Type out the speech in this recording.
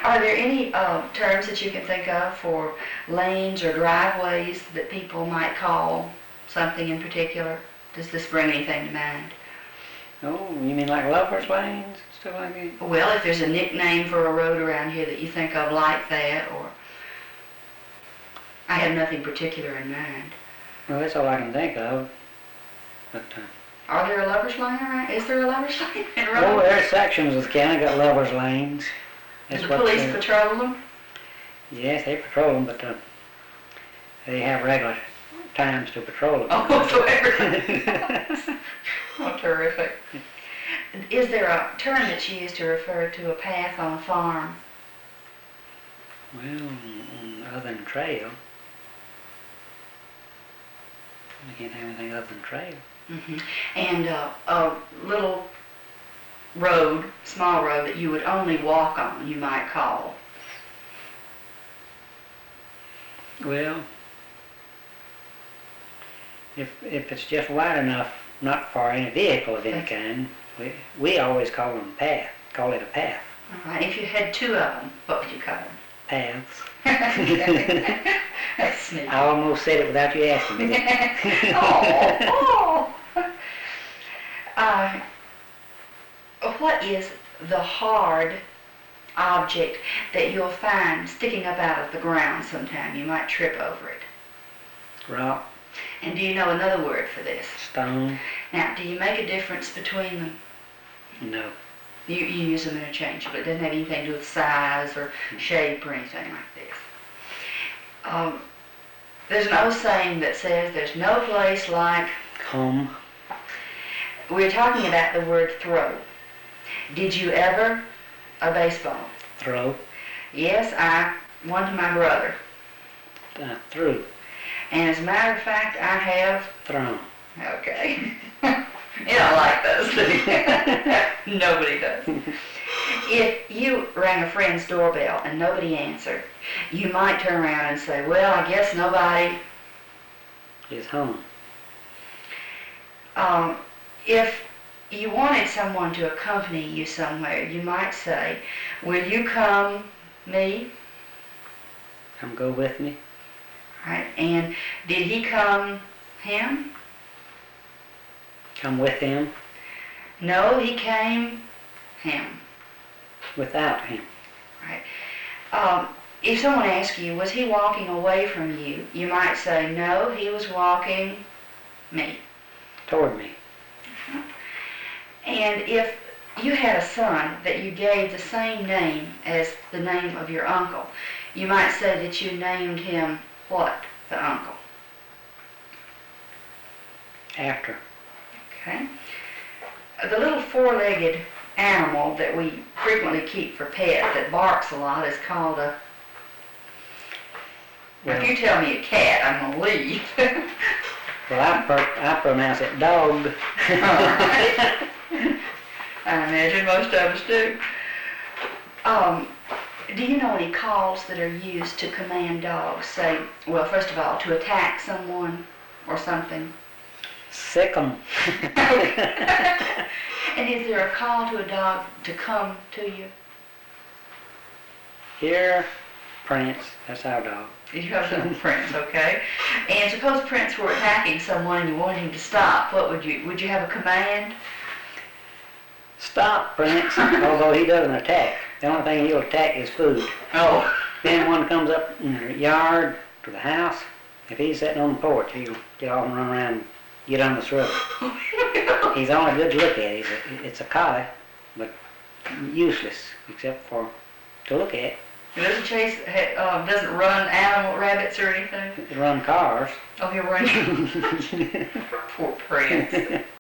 Are there any terms that you can think of for lanes or driveways that people might call something in particular? Does this bring anything to mind? Oh, you mean like lovers lanes, stuff like that? Well, if there's a nickname for a road around here that you think of like that, or... I have nothing particular in mind. Well, that's all I can think of. But, Are there a lover's lane around? Is there a lover's lane in oh, Roanoke? there are sections of the county got lovers lanes. Do the police patrol them? Yes, they patrol them, but they have regular times to patrol them. Oh, so everything. Oh, terrific. Is there a term that's used to refer to a path on a farm? Well, other than trail. I can't have anything other than trail. Mm-hmm. And a little road, small road that you would only walk on, you might call. Well, if it's just wide enough, not for any vehicle of any kind, we always call them path. Call it a path. All right. If you had two of them, what would you call them? Paths. That's sneaky. I almost said it without you asking me that. Oh. What is the hard object that you'll find sticking up out of the ground sometime? You might trip over it. Rock. And do you know another word for this? Stone. Now, do you make a difference between them? No. You use them interchangeably. It doesn't have anything to do with size or shape or anything like this. There's an old saying that says there's no place like... Home. We're talking about the word throw. Did you ever a baseball? Throw. Yes, one to my brother. Threw. And as a matter of fact, I have... Thrown. Okay. You don't like those, do you? Nobody does. If you rang a friend's doorbell and nobody answered, you might turn around and say, well, I guess nobody is home. If you wanted someone to accompany you somewhere, you might say, will you come me? Come go with me. Right. And did he come him? Come with him. No, he came him. Without him. Right. If someone asks you, was he walking away from you? You might say, no, he was walking me. Toward me. And if you had a son that you gave the same name as the name of your uncle, you might say that you named him what, the uncle? After. Okay. The little four-legged animal that we frequently keep for pet that barks a lot is called a... Well, if you tell me a cat, I'm going to leave. Well, I pronounce it dog. Right. I imagine most of us do. Do you know any calls that are used to command dogs? Say, well, first of all, to attack someone or something? Sick 'em. And is there a call to a dog to come to you? Here, Prince. That's our dog. You have a Prince, okay? And suppose Prince were attacking someone and you wanted him to stop. What would you have a command? Stop, Prince. Although he doesn't attack. The only thing he'll attack is food. Oh. Then one comes up in the yard to the house. If he's sitting on the porch, he'll get off and run around and get on the shrub. He's only good to look at. It's a collie, but useless except for to look at. He doesn't chase, doesn't run rabbits or anything? He can run cars. Oh, he'll run. Poor Prince.